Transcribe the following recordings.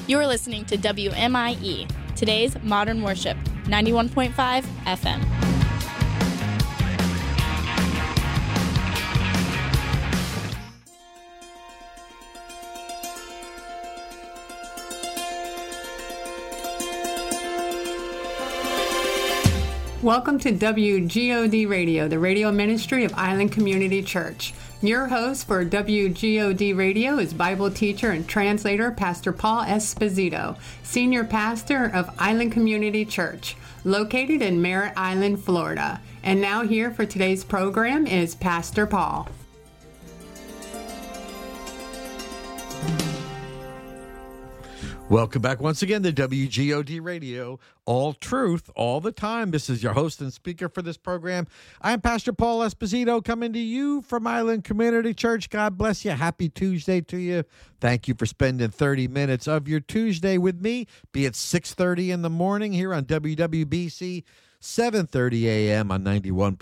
You're listening to WMIE, today's Modern Worship, 91.5 FM. Welcome to WGOD Radio, the radio ministry of Island Community Church. Your host for WGOD Radio is Bible teacher and translator Pastor Paul Esposito, senior pastor of Island Community Church, located in Merritt Island, Florida. And now here for today's program is Pastor Paul. Welcome back once again to WGOD Radio, all truth, all the time. This is your host and speaker for this program. I'm Pastor Paul Esposito coming to you from Island Community Church. God bless you. Happy Tuesday to you. Thank you for spending 30 minutes of your Tuesday with me, be it 6:30 in the morning here on WWBC, 7:30 a.m. on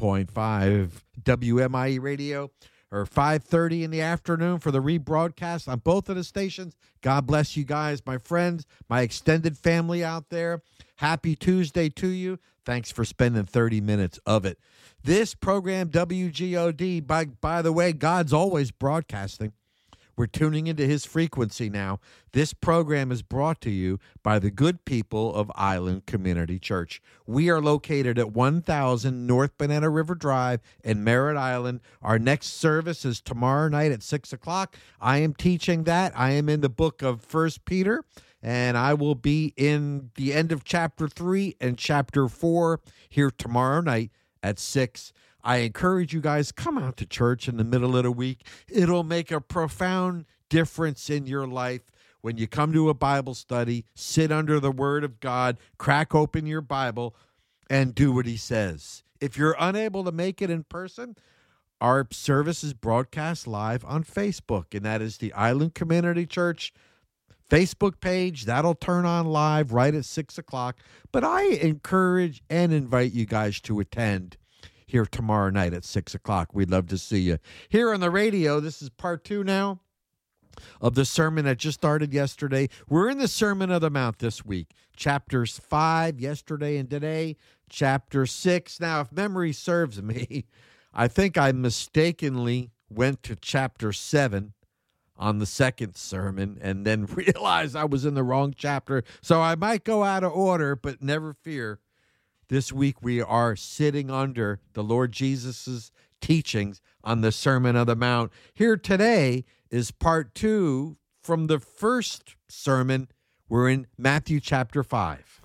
91.5 WMIE Radio, or 5:30 in the afternoon for the rebroadcast on both of the stations. God bless you guys, my friends, my extended family out there. Happy Tuesday to you. Thanks for spending 30 minutes of it. This program, WGOD, by the way, God's always broadcasting. We're tuning into his frequency now. This program is brought to you by the good people of Island Community Church. We are located at 1000 North Banana River Drive in Merritt Island. Our next service is tomorrow night at 6 o'clock. I am teaching that. I am in the book of 1 Peter, and I will be in the end of chapter 3 and chapter 4 here tomorrow night at 6. I encourage you guys, come out to church in the middle of the week. It'll make a profound difference in your life when you come to a Bible study, sit under the Word of God, crack open your Bible, and do what he says. If you're unable to make it in person, our service is broadcast live on Facebook, and that is the Island Community Church Facebook page. That'll turn on live right at 6 o'clock. But I encourage and invite you guys to attend here tomorrow night at 6 o'clock. We'd love to see you. Here on the radio, this is part 2 now of the sermon that just started yesterday. We're in the Sermon on the Mount this week. Chapters 5 yesterday and today, chapter 6. Now, if memory serves me, I think I mistakenly went to chapter 7 on the second sermon and then realized I was in the wrong chapter. So I might go out of order, but never fear. This week we are sitting under the Lord Jesus' teachings on the Sermon on the Mount. Here today is part 2 from the first sermon. We're in Matthew chapter 5.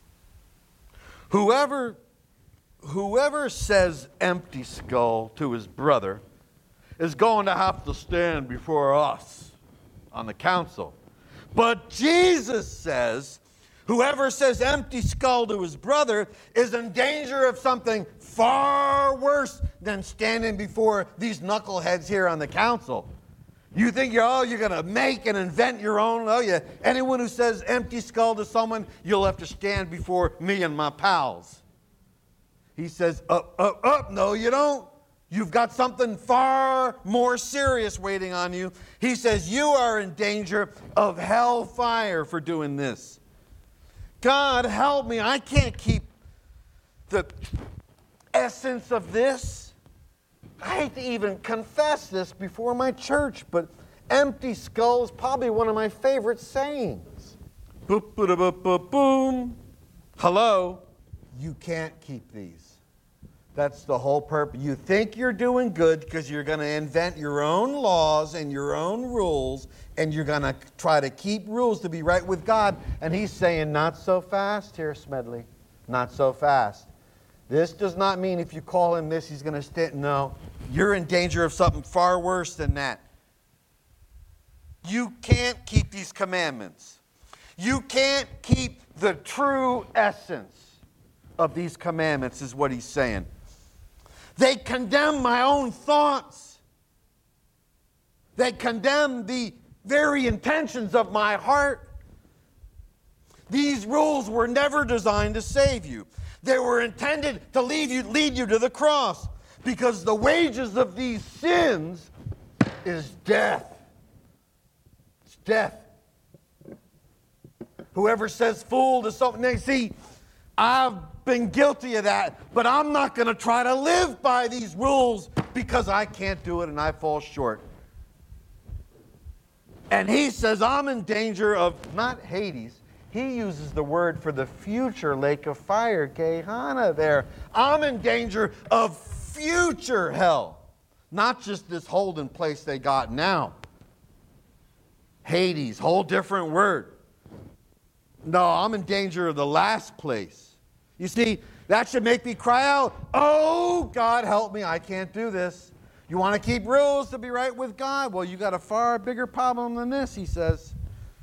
Whoever says empty skull to his brother is going to have to stand before us on the council. But Jesus says, whoever says empty skull to his brother is in danger of something far worse than standing before these knuckleheads here on the council. You think you're going to make and invent your own? Oh, yeah. Anyone who says empty skull to someone, you'll have to stand before me and my pals. He says, up. No, you don't. You've got something far more serious waiting on you. He says you are in danger of hellfire for doing this. God, help me. I can't keep the essence of this. I hate to even confess this before my church, but empty skull is probably one of my favorite sayings. Boop, boop, boop, boop, boom. Hello? You can't keep these. That's the whole purpose. You think you're doing good because you're going to invent your own laws and your own rules, and you're going to try to keep rules to be right with God. And he's saying, not so fast here, Smedley. Not so fast. This does not mean if you call him this, he's going to stand. No, you're in danger of something far worse than that. You can't keep these commandments. You can't keep the true essence of these commandments, is what he's saying. They condemn my own thoughts. They condemn the very intentions of my heart. These rules were never designed to save you. They were intended to lead you to the cross, because the wages of these sins is death. It's death. whoever says fool to something. Now, see, I've been guilty of that, but I'm not going to try to live by these rules because I can't do it and I fall short. And he says, I'm in danger of, not Hades, he uses the word for the future lake of fire, Gehenna there. I'm in danger of future hell, not just this holding place they got now. Hades, whole different word. No, I'm in danger of the last place. You see, that should make me cry out, oh, God, help me, I can't do this. You want to keep rules to be right with God? Well, you got a far bigger problem than this, he says.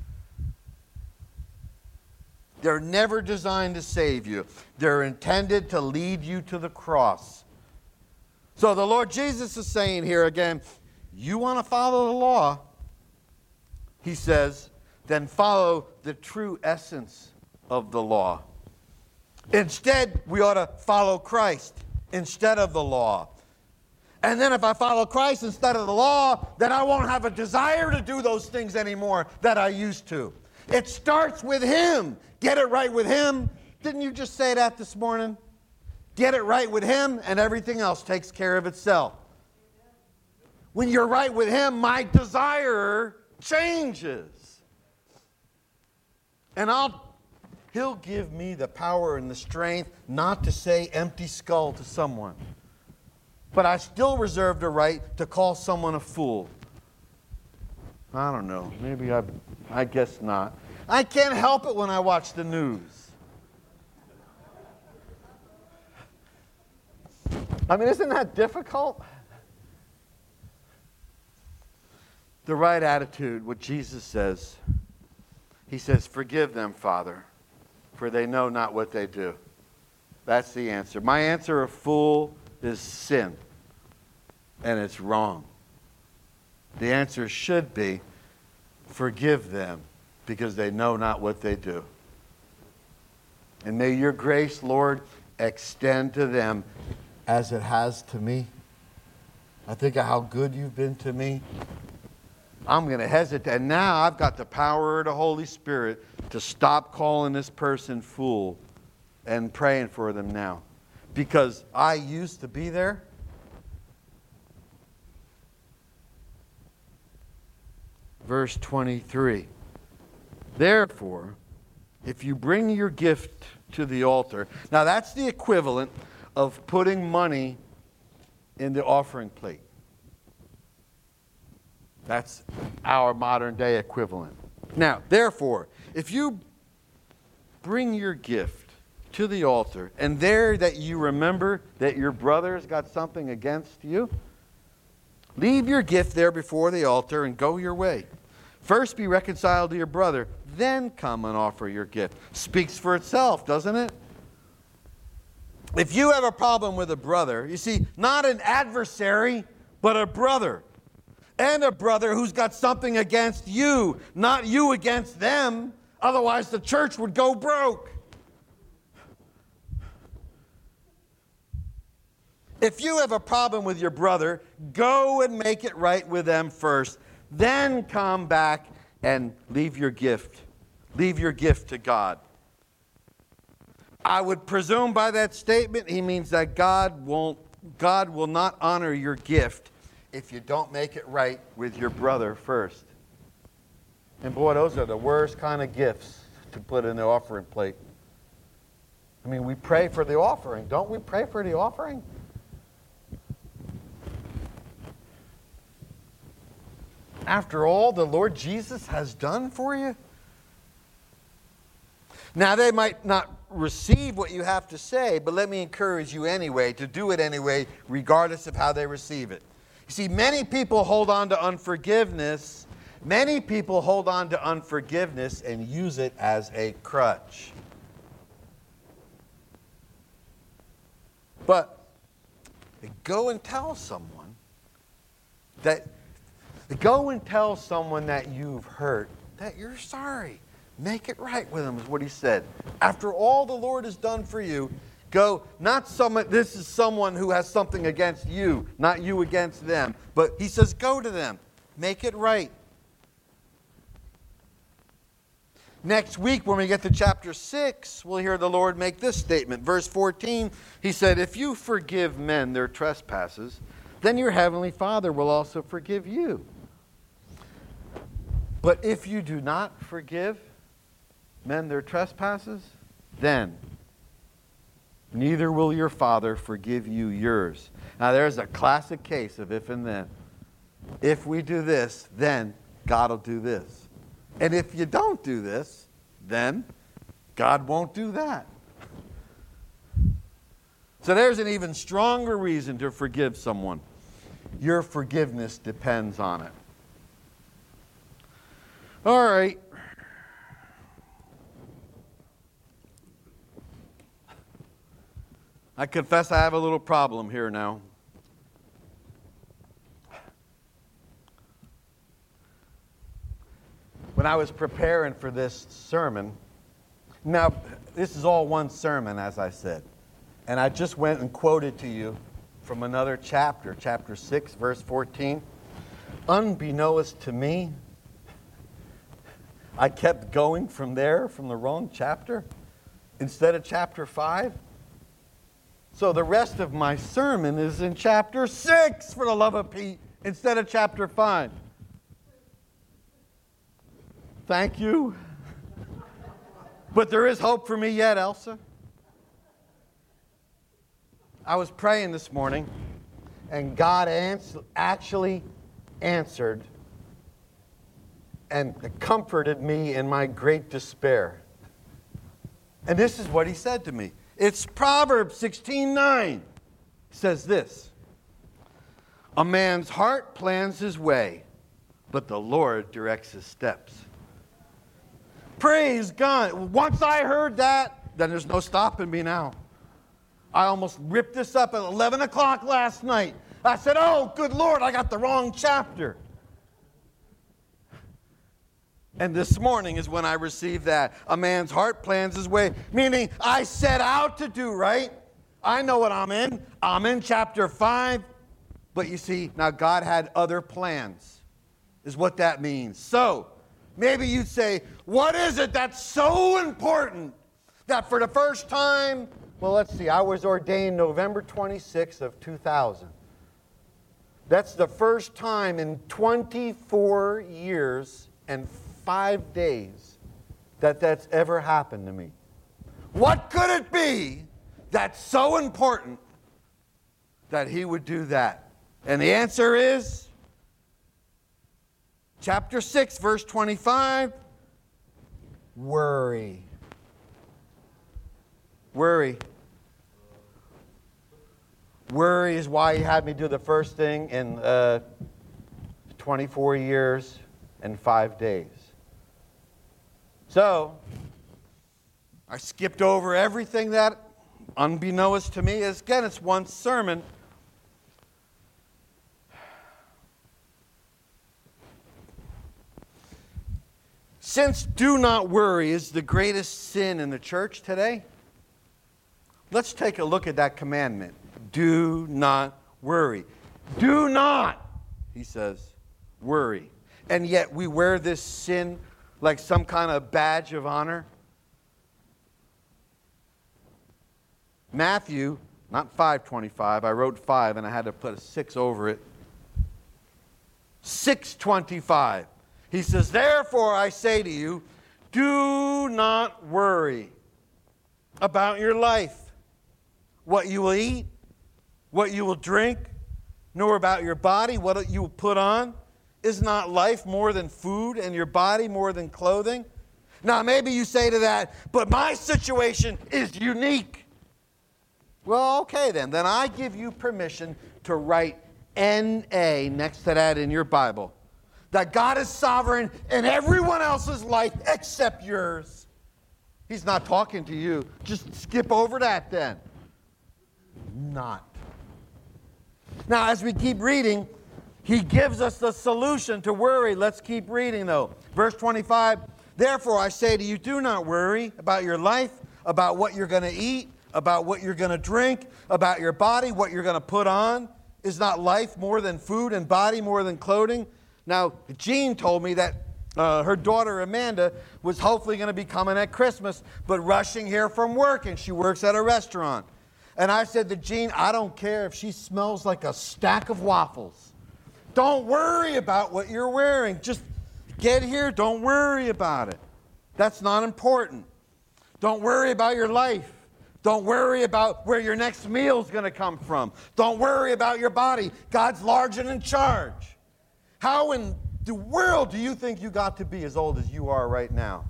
They're never designed to save you. They're intended to lead you to the cross. So the Lord Jesus is saying here again, you want to follow the law, he says, then follow the true essence of the law. Instead, we ought to follow Christ instead of the law. And then if I follow Christ instead of the law, then I won't have a desire to do those things anymore that I used to. It starts with Him. Get it right with Him. Didn't you just say that this morning? Get it right with Him, and everything else takes care of itself. When you're right with Him, my desire changes. And He'll give me the power and the strength not to say empty skull to someone. But I still reserve the right to call someone a fool. I don't know. Maybe I guess not. I can't help it when I watch the news. I mean, isn't that difficult? The right attitude, what Jesus says. He says, forgive them, Father, for they know not what they do. That's the answer. My answer of fool is sin, and it's wrong. The answer should be, forgive them, because they know not what they do. And may your grace, Lord, extend to them as it has to me. I think of how good you've been to me. I'm going to hesitate. And now I've got the power of the Holy Spirit to stop calling this person fool and praying for them now. Because I used to be there. Verse 23. Therefore, if you bring your gift to the altar. Now that's the equivalent of putting money in the offering plate. That's our modern day equivalent. Now, therefore, if you bring your gift to the altar, and there that you remember that your brother's got something against you, leave your gift there before the altar and go your way. First be reconciled to your brother, then come and offer your gift. Speaks for itself, doesn't it? If you have a problem with a brother, you see, not an adversary, but a brother. And a brother who's got something against you, not you against them. Otherwise, the church would go broke. If you have a problem with your brother, go and make it right with them first. Then come back and leave your gift. Leave your gift to God. I would presume by that statement he means that God will not honor your gift if you don't make it right with your brother first. And boy, those are the worst kind of gifts to put in the offering plate. I mean, we pray for the offering. Don't we pray for the offering? After all the Lord Jesus has done for you? Now, they might not receive what you have to say, but let me encourage you anyway to do it anyway, regardless of how they receive it. You see, many people hold on to unforgiveness. Many people hold on to unforgiveness and use it as a crutch. But go and tell someone that you've hurt, that you're sorry. Make it right with them, is what he said. After all the Lord has done for you, go, this is someone who has something against you, not you against them. But he says, go to them. Make it right. Next week, when we get to chapter 6, we'll hear the Lord make this statement. Verse 14, he said, if you forgive men their trespasses, then your heavenly Father will also forgive you. But if you do not forgive men their trespasses, then neither will your Father forgive you yours. Now there's a classic case of if and then. If we do this, then God will do this. And if you don't do this, then God won't do that. So there's an even stronger reason to forgive someone. Your forgiveness depends on it. All right. I confess I have a little problem here now. When I was preparing for this sermon, now this is all one sermon, as I said, and I just went and quoted to you from another chapter, chapter 6, verse 14. Unbeknownst to me, I kept going from there, from the wrong chapter, instead of chapter 5. So the rest of my sermon is in chapter 6, for the love of Pete, instead of chapter 5. Thank you. But there is hope for me yet, Elsa. I was praying this morning, and God actually answered and comforted me in my great despair. And this is what he said to me. It's Proverbs 16:9. It says this: a man's heart plans his way, but the Lord directs his steps. Praise God. Once I heard that, then there's no stopping me now. I almost ripped this up at 11 o'clock last night. I said, oh, good Lord, I got the wrong chapter. And this morning is when I received that. A man's heart plans his way, meaning I set out to do right. I know what I'm in. I'm in chapter 5. But you see, now God had other plans, is what that means. So, maybe you'd say, what is it that's so important that for the first time, well, let's see, I was ordained November 26th of 2000. That's the first time in 24 years and 5 days that's ever happened to me. What could it be that's so important that he would do that? And the answer is chapter 6, verse 25, worry. Worry. Worry is why he had me do the first thing in 24 years and 5 days. So, I skipped over everything that, unbeknownst to me, is, again, it's one sermon. Since do not worry is the greatest sin in the church today, let's take a look at that commandment. Do not worry. Do not, he says, worry. And yet we wear this sin like some kind of badge of honor. Matthew, not 5:25, I wrote 5 and I had to put a 6 over it. 6:25. He says, therefore I say to you, do not worry about your life, what you will eat, what you will drink, nor about your body, what you will put on. Is not life more than food and your body more than clothing? Now maybe you say to that, but my situation is unique. Well, okay then I give you permission to write N-A next to that in your Bible. That God is sovereign in everyone else's life except yours. He's not talking to you. Just skip over that then. Not. Now, as we keep reading, he gives us the solution to worry. Let's keep reading, though. Verse 25, therefore I say to you, do not worry about your life, about what you're going to eat, about what you're going to drink, about your body, what you're going to put on. Is not life more than food and body more than clothing? Now, Gene told me that her daughter Amanda was hopefully going to be coming at Christmas, but rushing here from work, and she works at a restaurant. And I said to Jean, I don't care if she smells like a stack of waffles. Don't worry about what you're wearing. Just get here. Don't worry about it. That's not important. Don't worry about your life. Don't worry about where your next meal is going to come from. Don't worry about your body. God's large and in charge. How in the world do you think you got to be as old as you are right now?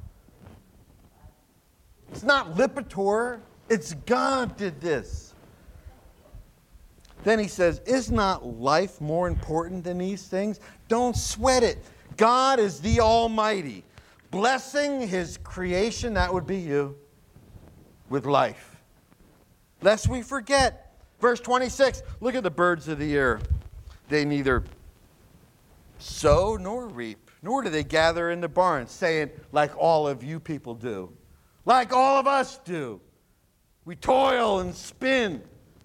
It's not Lipitor. It's God did this. Then he says, is not life more important than these things? Don't sweat it. God is the Almighty, blessing His creation, that would be you, with life. Lest we forget. Verse 26, look at the birds of the air. They neither sow nor reap, nor do they gather in the barns, saying, like all of you people do, like all of us do. We toil and spin.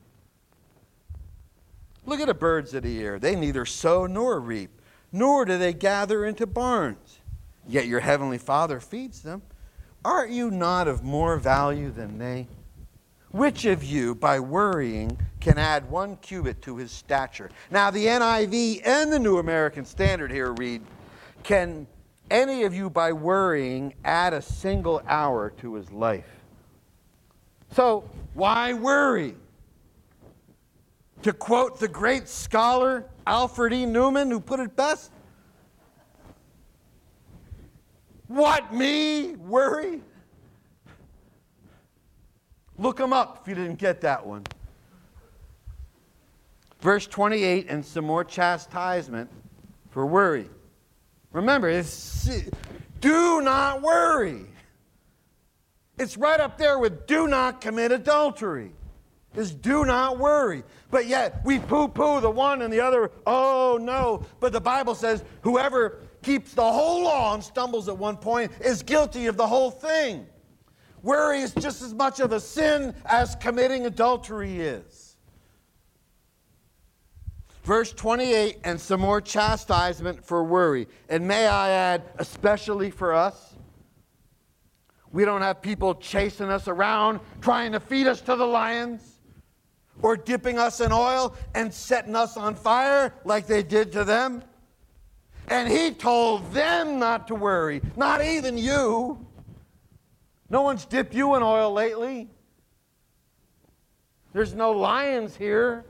Look at the birds of the air. They neither sow nor reap, nor do they gather into barns. Yet your heavenly Father feeds them. Aren't you not of more value than they? Which of you, by worrying, can add 1 cubit to his stature? Now, the NIV and the New American Standard here read, can any of you, by worrying, add a single hour to his life? So, why worry? To quote the great scholar Alfred E. Newman, who put it best, what, me? Worry? Look him up if you didn't get that one. Verse 28, and some more chastisement for worry. Remember, do not worry. It's right up there with do not commit adultery. Is do not worry. But yet we poo-poo the one and the other. Oh, no. But the Bible says whoever keeps the whole law and stumbles at one point is guilty of the whole thing. Worry is just as much of a sin as committing adultery is. Verse 28, and some more chastisement for worry. And may I add, especially for us, we don't have people chasing us around, trying to feed us to the lions, or dipping us in oil and setting us on fire like they did to them. And he told them not to worry, not even you. No one's dipped you in oil lately. There's no lions here.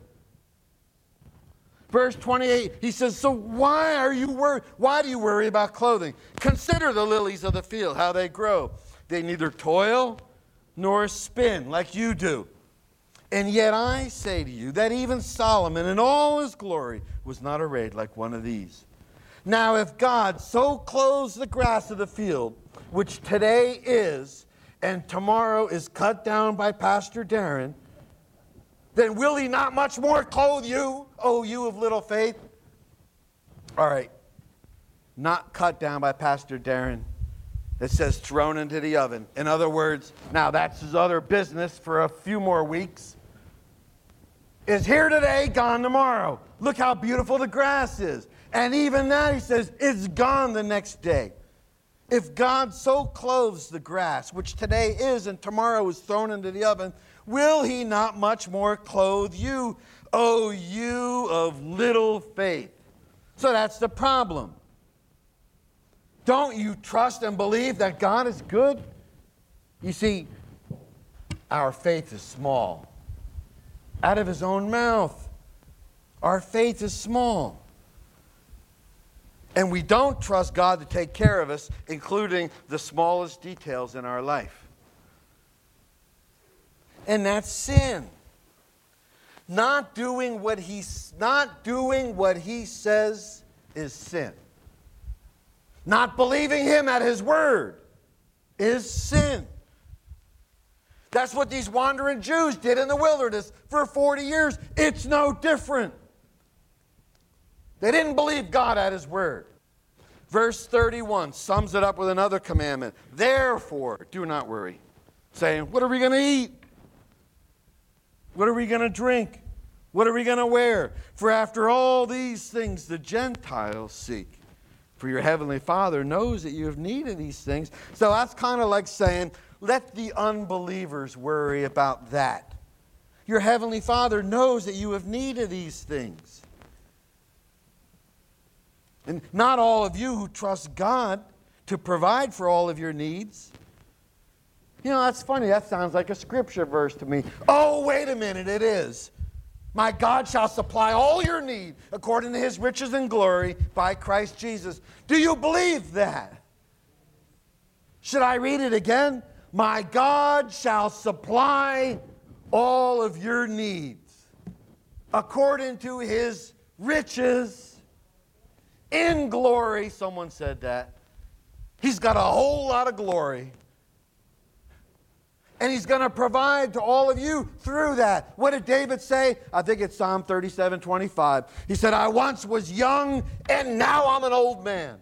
Verse 28, he says, so why are you worried? Why do you worry about clothing? Consider the lilies of the field, how they grow. They neither toil nor spin like you do. And yet I say to you that even Solomon in all his glory was not arrayed like one of these. Now if God so clothes the grass of the field, which today is, and tomorrow is cut down by Pastor Darren, then will he not much more clothe you, O you of little faith? All right, not cut down by Pastor Darren. It says thrown into the oven. In other words, now that's his other business for a few more weeks. Is here today, gone tomorrow. Look how beautiful the grass is. And even that, he says, it's gone the next day. If God so clothes the grass, which today is and tomorrow is thrown into the oven, will he not much more clothe you, O you of little faith? So that's the problem. Don't you trust and believe that God is good? You see, our faith is small. Out of his own mouth, our faith is small. And we don't trust God to take care of us, including the smallest details in our life. And that's sin. Not doing what he says is sin. Not believing him at his word is sin. That's what these wandering Jews did in the wilderness for 40 years. It's no different. They didn't believe God at his word. Verse 31 sums it up with another commandment. Therefore, do not worry, saying, what are we going to eat? What are we going to drink? What are we going to wear? For after all these things the Gentiles seek. For your heavenly Father knows that you have need of these things. So that's kind of like saying, let the unbelievers worry about that. Your heavenly Father knows that you have need of these things. And not all of you who trust God to provide for all of your needs. You know, that's funny. That sounds like a scripture verse to me. Oh, wait a minute, it is. My God shall supply all your need according to his riches and glory by Christ Jesus. Do you believe that? Should I read it again? My God shall supply all of your needs according to his riches in glory. Someone said that. He's got a whole lot of glory. And he's going to provide to all of you through that. What did David say? I think it's Psalm 37:25. He said, I once was young, and now I'm an old man.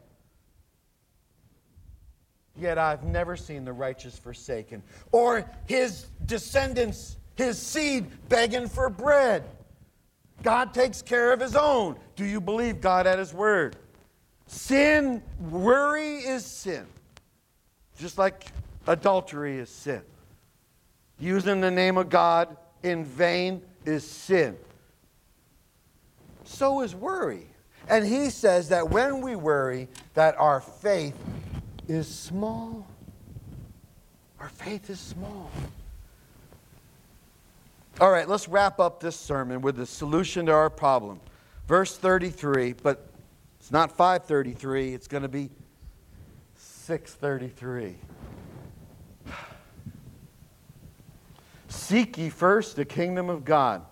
Yet I've never seen the righteous forsaken, or his descendants, his seed, begging for bread. God takes care of his own. Do you believe God at his word? Sin, worry is sin. Just like adultery is sin. Using the name of God in vain is sin. So is worry. And he says that when we worry, that our faith is small. Our faith is small. All right, let's wrap up this sermon with the solution to our problem. Verse 33, but it's not 5:33, it's going to be 6:33. Seek ye first the kingdom of God.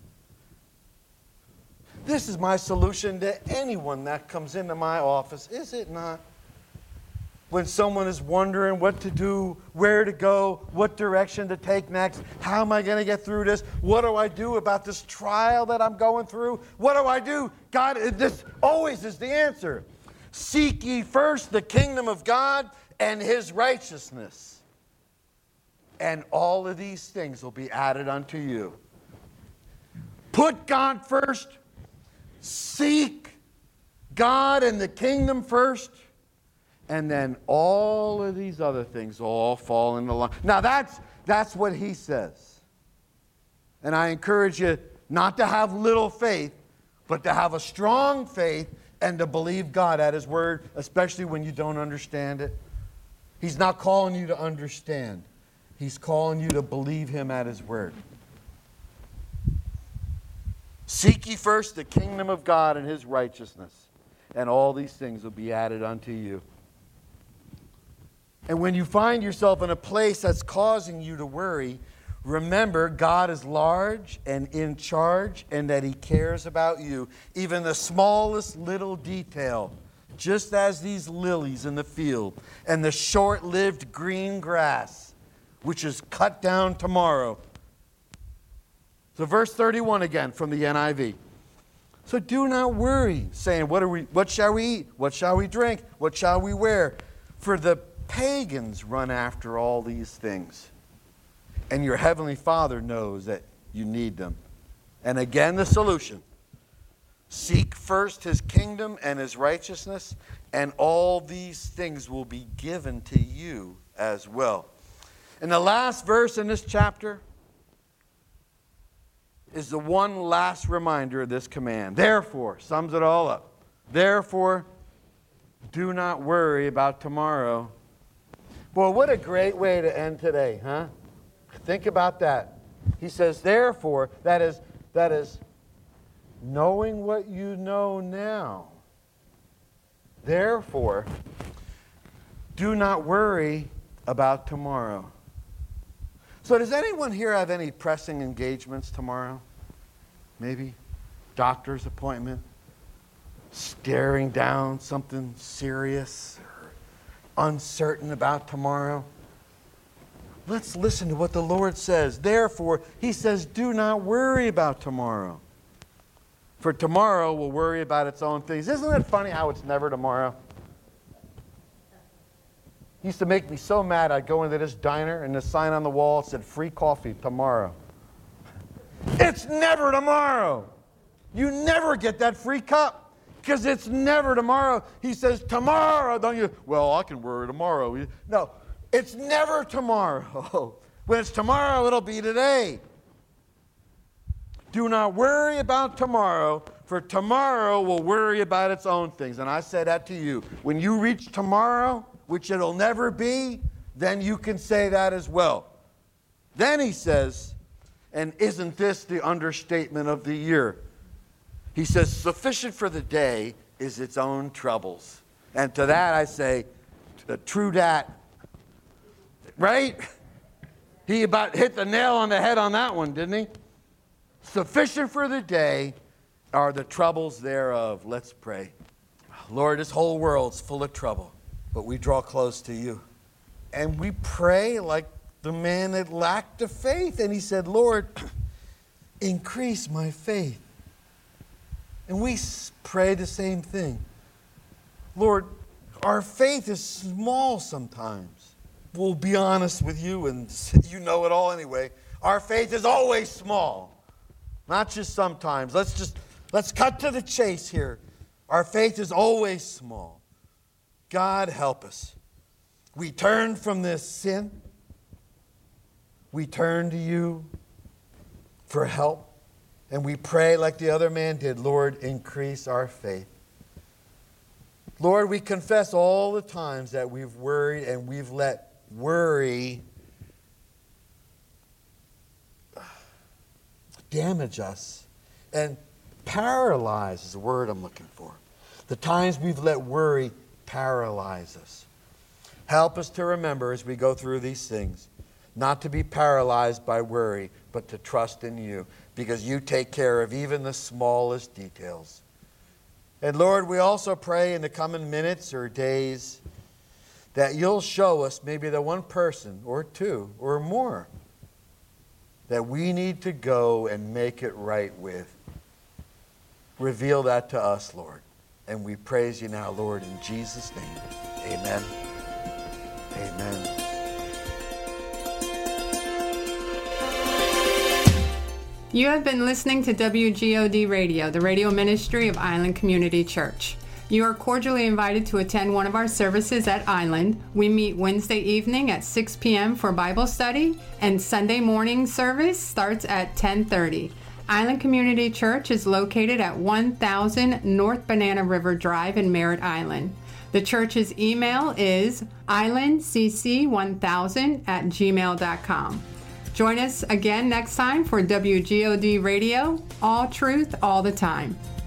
This is my solution to anyone that comes into my office, is it not? When someone is wondering what to do, where to go, what direction to take next, how am I going to get through this? What do I do about this trial that I'm going through? What do I do? God, this always is the answer. Seek ye first the kingdom of God and his righteousness, and all of these things will be added unto you. Put God first. Seek God and the kingdom first. And then all of these other things will all fall into line. Now that's what he says. And I encourage you not to have little faith, but to have a strong faith and to believe God at his word, especially when you don't understand it. He's not calling you to understand. He's calling you to believe him at his word. Seek ye first the kingdom of God and his righteousness, and all these things will be added unto you. And when you find yourself in a place that's causing you to worry, remember God is large and in charge, and that he cares about you. Even the smallest little detail, just as these lilies in the field and the short-lived green grass, which is cut down tomorrow. So verse 31 again from the NIV. So do not worry, saying, what shall we eat? What shall we drink? What shall we wear? For the pagans run after all these things. And your heavenly Father knows that you need them. And again, the solution. Seek first his kingdom and his righteousness, and all these things will be given to you as well. And the last verse in this chapter is the one last reminder of this command. Therefore, sums it all up. Therefore, do not worry about tomorrow. Boy, what a great way to end today, huh? Think about that. He says, therefore, that is knowing what you know now. Therefore, do not worry about tomorrow. So does anyone here have any pressing engagements tomorrow? Maybe doctor's appointment, staring down something serious, or uncertain about tomorrow? Let's listen to what the Lord says. Therefore, he says, do not worry about tomorrow. For tomorrow will worry about its own things. Isn't it funny how it's never tomorrow? It used to make me so mad. I'd go into this diner and the sign on the wall said, free coffee tomorrow. It's never tomorrow. You never get that free cup. Because it's never tomorrow. He says, tomorrow, don't you? Well, I can worry tomorrow. No, it's never tomorrow. When it's tomorrow, it'll be today. Do not worry about tomorrow, for tomorrow will worry about its own things. And I say that to you. When you reach tomorrow, which it'll never be, then you can say that as well. Then he says, and isn't this the understatement of the year? He says, sufficient for the day is its own troubles. And to that I say, true that. Right? He about hit the nail on the head on that one, didn't he? Sufficient for the day are the troubles thereof. Let's pray. Lord, this whole world's full of trouble, but we draw close to you. And we pray like the man that lacked the faith. And he said, Lord, increase my faith. And we pray the same thing. Lord, our faith is small sometimes. We'll be honest with you, and you know it all anyway. Our faith is always small, not just sometimes. Let's cut to the chase here. Our faith is always small. God, help us. We turn from this sin. We turn to you for help. And we pray like the other man did, Lord, increase our faith. Lord, we confess all the times that we've worried and we've let worry damage us and paralyze is the word I'm looking for. The times we've let worry paralyze us. Help us to remember as we go through these things, not to be paralyzed by worry, but to trust in you, because you take care of even the smallest details. And Lord, we also pray in the coming minutes or days that you'll show us maybe the one person or two or more that we need to go and make it right with. Reveal that to us, Lord. And we praise you now, Lord, in Jesus' name. Amen. Amen. You have been listening to WGOD Radio, the radio ministry of Island Community Church. You are cordially invited to attend one of our services at Island. We meet Wednesday evening at 6 p.m. for Bible study, and Sunday morning service starts at 10:30. Island Community Church is located at 1000 North Banana River Drive in Merritt Island. The church's email is islandcc1000@gmail.com. Join us again next time for WGOD Radio, all truth, all the time.